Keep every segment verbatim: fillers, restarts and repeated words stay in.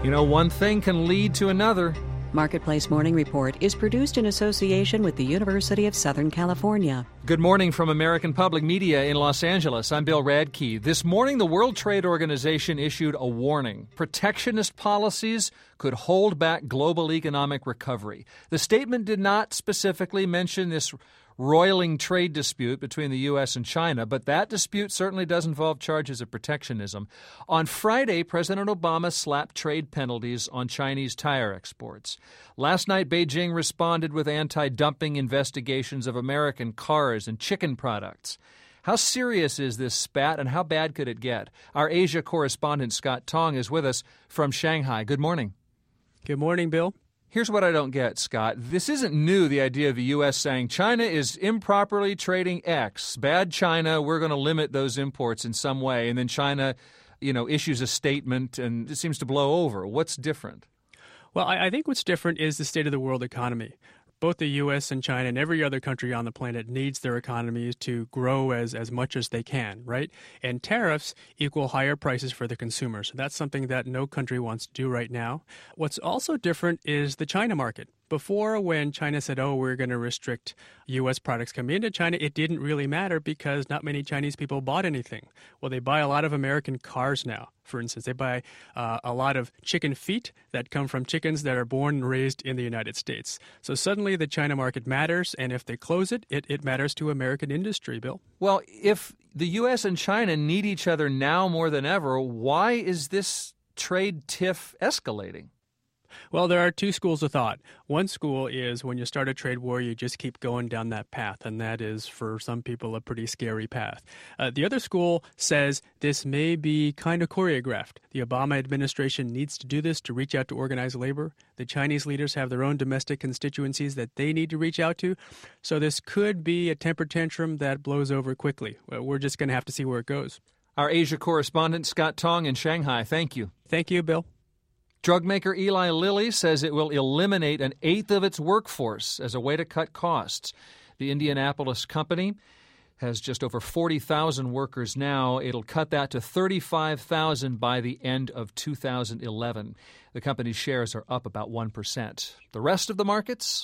You know, one thing can lead to another. Marketplace Morning Report is produced in association with the University of Southern California. Good morning from American Public Media in Los Angeles. I'm Bill Radke. This morning, the World Trade Organization issued a warning. Protectionist policies could hold back global economic recovery. The statement did not specifically mention this roiling trade dispute between the U S and China, but that dispute certainly does involve charges of protectionism. On Friday, President Obama slapped trade penalties on Chinese tire exports. Last night, Beijing responded with anti-dumping investigations of American cars and chicken products. How serious is this spat, and how bad could it get? Our Asia correspondent Scott Tong is with us from Shanghai. Good morning. Good morning, Bill. Here's what I don't get, Scott. This isn't new, the idea of the U S saying China is improperly trading X. Bad China, we're going to limit those imports in some way. And then China, you know, issues a statement and it seems to blow over. What's different? Well, I, I think what's different is the state of the world economy. Both the U S and China and every other country on the planet needs their economies to grow as, as much as they can, right? And tariffs equal higher prices for the consumer. So that's something that no country wants to do right now. What's also different is the China market. Before, when China said, oh, we're going to restrict U S products coming into China, it didn't really matter because not many Chinese people bought anything. Well, they buy a lot of American cars now. For instance, they buy uh, a lot of chicken feet that come from chickens that are born and raised in the United States. So suddenly the China market matters, and if they close it, it, it matters to American industry, Bill. Well, if the U S and China need each other now more than ever, why is this trade tiff escalating? Well, there are two schools of thought. One school is when you start a trade war, you just keep going down that path, and that is, for some people, a pretty scary path. Uh, the other school says this may be kind of choreographed. The Obama administration needs to do this to reach out to organized labor. The Chinese leaders have their own domestic constituencies that they need to reach out to. So this could be a temper tantrum that blows over quickly. We're just going to have to see where it goes. Our Asia correspondent, Scott Tong in Shanghai. Thank you. Thank you, Bill. Drug maker Eli Lilly says it will eliminate an eighth of its workforce as a way to cut costs. The Indianapolis company has just over forty thousand workers now. It'll cut that to thirty-five thousand by the end of two thousand eleven. The company's shares are up about one percent. The rest of the markets?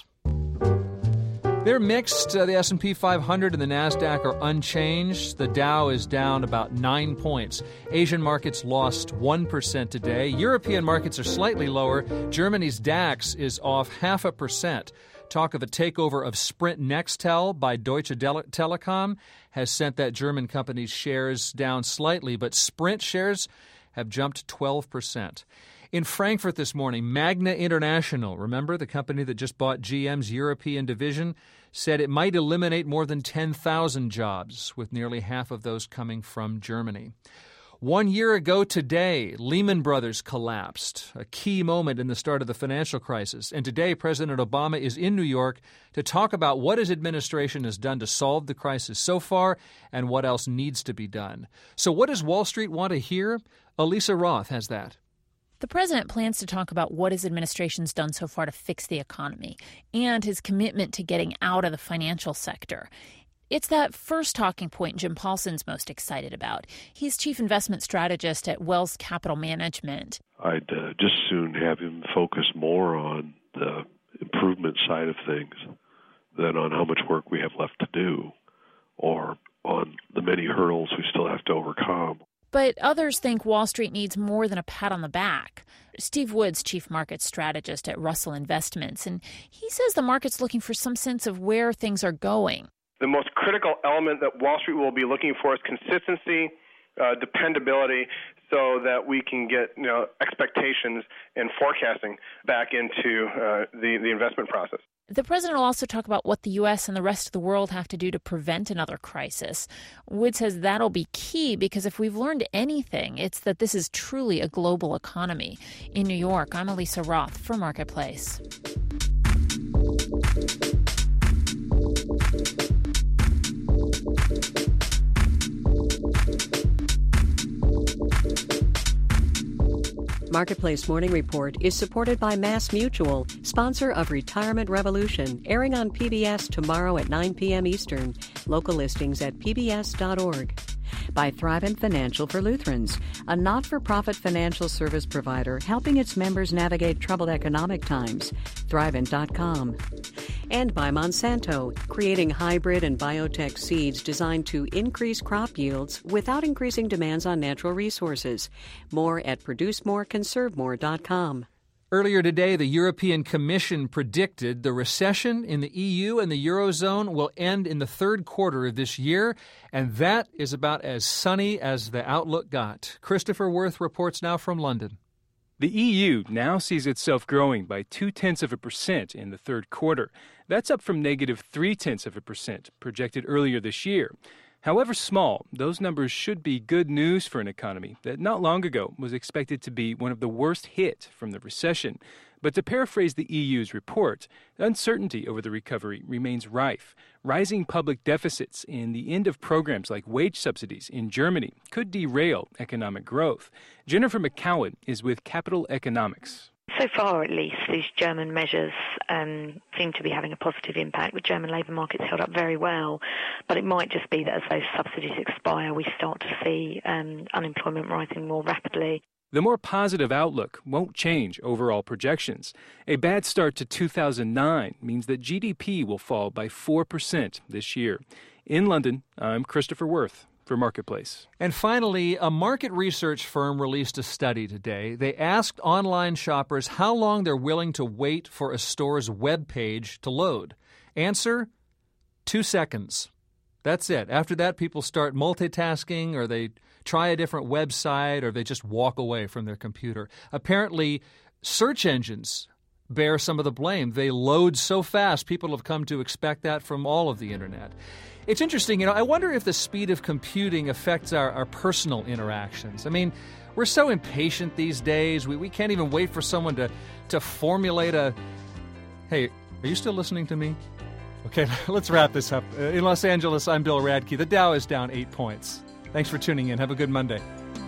They're mixed. Uh, the S and P five hundred and the NASDAQ are unchanged. The Dow is down about nine points. Asian markets lost one percent today. European markets are slightly lower. Germany's DAX is off half a percent. Talk of a takeover of Sprint Nextel by Deutsche Dele- Telekom has sent that German company's shares down slightly, but Sprint shares have jumped twelve percent. In Frankfurt this morning, Magna International, remember the company that just bought G M's European division, said it might eliminate more than ten thousand jobs, with nearly half of those coming from Germany. One year ago today, Lehman Brothers collapsed, a key moment in the start of the financial crisis. And today, President Obama is in New York to talk about what his administration has done to solve the crisis so far and what else needs to be done. So what does Wall Street want to hear? Elisa Roth has that. The president plans to talk about what his administration's done so far to fix the economy and his commitment to getting out of the financial sector. It's that first talking point Jim Paulson's most excited about. He's chief investment strategist at Wells Capital Management. I'd uh, just soon have him focus more on the improvement side of things than on how much work we have left to do or on the many hurdles we still have to overcome. But others think Wall Street needs more than a pat on the back. Steve Wood's chief market strategist at Russell Investments, and he says the market's looking for some sense of where things are going. The most critical element that Wall Street will be looking for is consistency, uh, dependability, so that we can get you know expectations and forecasting back into uh, the, the investment process. The president will also talk about what the U S and the rest of the world have to do to prevent another crisis. Wood says that'll be key because if we've learned anything, it's that this is truly a global economy. In New York, I'm Elisa Roth for Marketplace. Marketplace Morning Report is supported by Mass Mutual, sponsor of Retirement Revolution, airing on P B S tomorrow at nine p.m. Eastern. Local listings at p b s dot org. by Thrivent Financial for Lutherans, a not-for-profit financial service provider helping its members navigate troubled economic times. Thrivent dot com. And by Monsanto, creating hybrid and biotech seeds designed to increase crop yields without increasing demands on natural resources. More at produce more conserve more dot com. Earlier today, the European Commission predicted the recession in the E U and the Eurozone will end in the third quarter of this year, and that is about as sunny as the outlook got. Christopher Worth reports now from London. The E U now sees itself growing by two-tenths of a percent in the third quarter. That's up from negative three-tenths of a percent projected earlier this year. However small, those numbers should be good news for an economy that not long ago was expected to be one of the worst hit from the recession. But to paraphrase the E U's report, uncertainty over the recovery remains rife. Rising public deficits and the end of programs like wage subsidies in Germany could derail economic growth. Jennifer McCowan is with Capital Economics. So far, at least, these German measures um, seem to be having a positive impact. The German labour market's held up very well, but it might just be that as those subsidies expire, we start to see um, unemployment rising more rapidly. The more positive outlook won't change overall projections. A bad start to two thousand nine means that G D P will fall by four percent this year. In London, I'm Christopher Worth for Marketplace. And finally, a market research firm released a study today. They asked online shoppers how long they're willing to wait for a store's web page to load. Answer, two seconds. That's it. After that, people start multitasking, or they try a different website, or they just walk away from their computer. Apparently, search engines bear some of the blame. They load so fast, people have come to expect that from all of the internet. It's interesting, you know, I wonder if the speed of computing affects our, our personal interactions. I mean, we're so impatient these days. We, we can't even wait for someone to, to formulate a... Hey, are you still listening to me? Okay, let's wrap this up. Uh, in Los Angeles, I'm Bill Radke. The Dow is down eight points. Thanks for tuning in. Have a good Monday.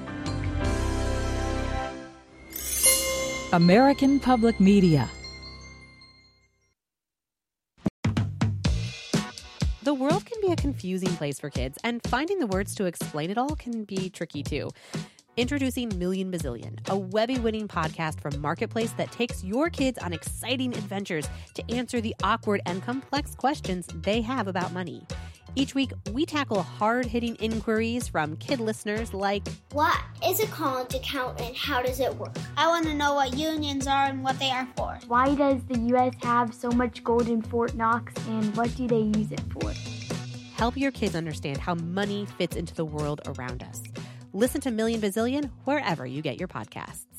American Public Media. The world can be a confusing place for kids, and finding the words to explain it all can be tricky too. Introducing Million Bazillion, a Webby-winning podcast from Marketplace that takes your kids on exciting adventures to answer the awkward and complex questions they have about money. Each week, we tackle hard-hitting inquiries from kid listeners like, what is a college account and how does it work? I want to know what unions are and what they are for. Why does the U S have so much gold in Fort Knox and what do they use it for? Help your kids understand how money fits into the world around us. Listen to Million Bazillion wherever you get your podcasts.